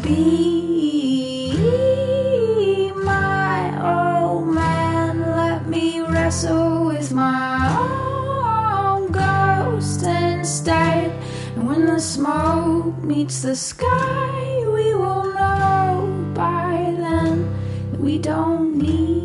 Be my old man, let me wrestle with my own ghost instead. And when the smoke meets the sky, we will know by then that we don't need